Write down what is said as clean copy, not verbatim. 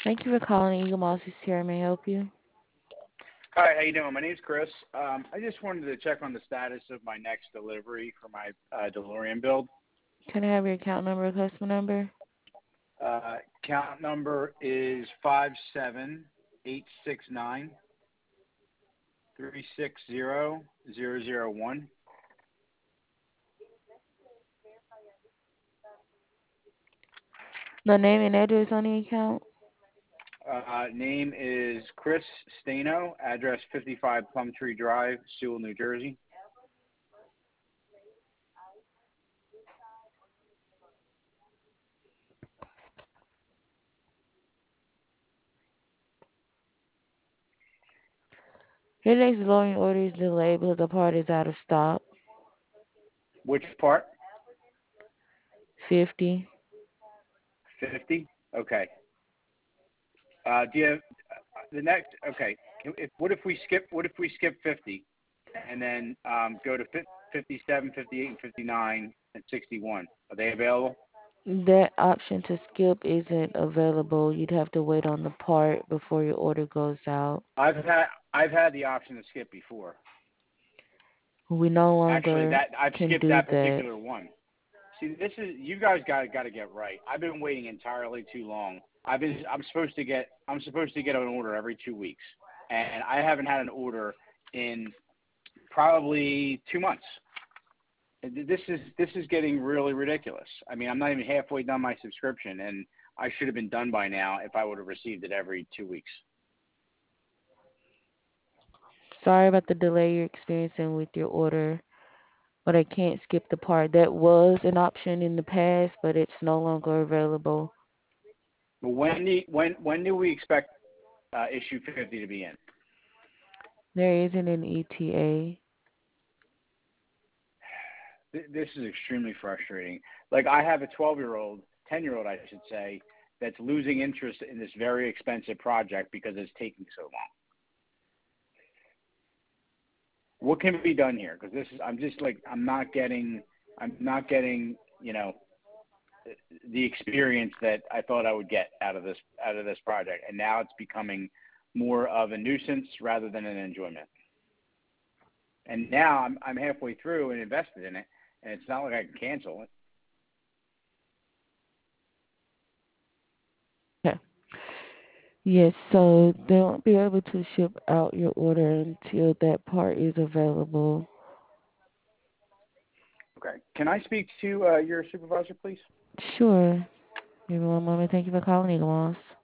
Thank you for calling Eagle Moss here. May I help you? Hi, how you doing? My name's Chris. I just wanted to check on the status of my next delivery for my DeLorean build. Can I have your account number or customer number? Count number is 57869360001. The name and address on the account? Name is Chris Stano. Address 55 Plumtree Drive, Sewell, New Jersey. Your next DeLorean order is delayed because the part is out of stock. Which part? 50. 50. Okay. Do you have the next? Okay. What if we skip? What if we skip 50, and then go to 57, 58, and 59 and 61? Are they available? That option to skip isn't available. You'd have to wait on the part before your order goes out. I've had the option to skip before. We no Actually, longer that I've can skipped do that that. particular one. See, this is you guys got to get right. I've been waiting entirely too long. I'm supposed to get an order every 2 weeks, and I haven't had an order in probably 2 months. This is getting really ridiculous. I mean, I'm not even halfway done my subscription, and I should have been done by now if I would have received it every 2 weeks. Sorry about the delay you're experiencing with your order, but I can't skip the part. That was an option in the past, but it's no longer available. But when do we expect issue 50 to be in? There isn't an ETA. This is extremely frustrating. Like I have a 12-year-old, 10-year-old, I should say, that's losing interest in this very expensive project because it's taking so long. What can be done here? Because I'm not getting the experience that I thought I would get out of this project, and now it's becoming more of a nuisance rather than an enjoyment. And now I'm halfway through and invested in it, and it's not like I can cancel it. Okay. Yes, so they won't be able to ship out your order until that part is available. Okay. Can I speak to your supervisor, please? Sure. Give me one moment. Thank you for calling, Eagle Moss.